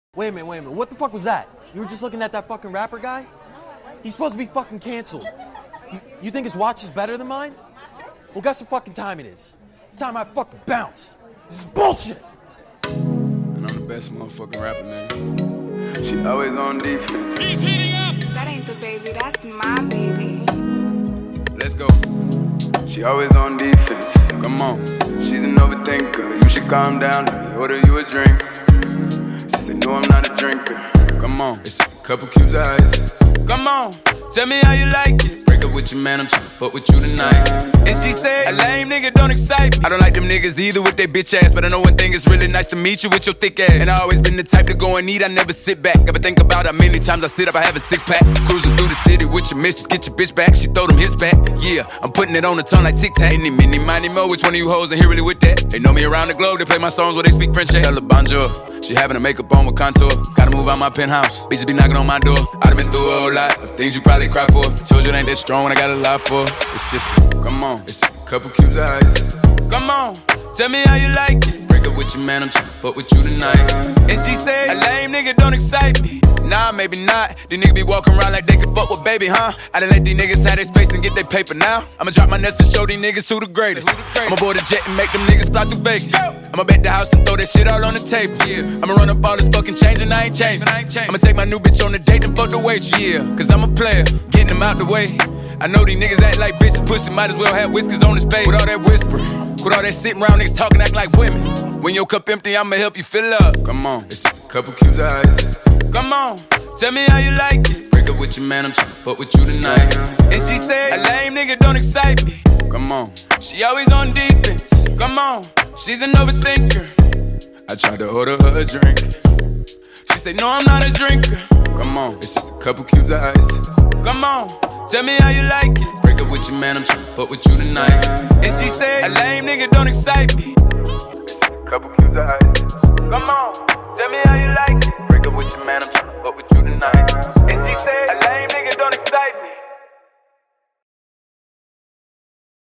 Wait a minute. What the fuck was that? You were just looking at that fucking rapper guy? He's supposed to be fucking canceled. You think his watch is better than mine? Well, guess what fucking time it is. It's time I fucking bounce. This is bullshit. And I'm the best motherfucking rapper, nigga. She always on defense. He's heating up. That ain't the baby, that's my baby. Let's go. She always on defense. Come on. She's an overthinker. You should calm down. Let me order you a drink. She said, no, I'm not a drinker. Come on. It's just a couple cubes of ice. Come on. Tell me how you like it. Break up with your man, I'm tryna fuck with you tonight. And she said, a lame nigga don't excite me. I don't like them niggas either with their bitch ass, but I know one thing, it's really nice to meet you with your thick ass. And I always been the type to go and eat, I never sit back. Ever think about how many times I sit up, I have a six-pack. Cruising through the city with your missus, get your bitch back. She throw them hits back, yeah. I'm putting it on the tongue like tic-tac. Any, mini, miny, mo, which one of you hoes ain't here really with that? They know me around the globe, they play my songs where they speak French. Tell her bonjour, she having her makeup on with contour. Gotta move out my penthouse, bitches be knocking on my door. I done been through a whole lot of things you probably cry for. Told you it ain't that strong when I got a lot for. It's just, come on, it's just a couple cubes of ice. Come on, tell me how you like it. Break up with your man, I'm tryna fuck with you tonight. And she said, a lame nigga don't excite me. Nah, maybe not. These niggas be walking around like they can fuck with baby, huh? I done let these niggas have their space and get their paper now. I'ma drop my nuts and show these niggas who the greatest. I'ma board a jet and make them niggas fly through Vegas. I'ma bet the house and throw that shit all on the table. I'ma run up all this fucking change and I ain't changing. I'ma take my new bitch on a date and fuck the waitress. Yeah, cause I'm a player, getting them out the way. I know these niggas act like bitches, pussy might as well have whiskers on his face. With all that whispering, with all that sitting around niggas talking, act like women. When your cup empty, I'ma help you fill up. Come on, it's just a couple cubes of ice. Come on, tell me how you like it. Break up with your man, I'm tryna fuck with you tonight. And she said, a lame nigga don't excite me. Come on, she always on defense. Come on, she's an overthinker. I tried to order her a drink. She said, no, I'm not a drinker. Come on, it's just a couple cubes of ice. Come on, tell me how you like it. Break up with your man, I'm tryna fuck with you tonight. And she said, a lame nigga don't excite me.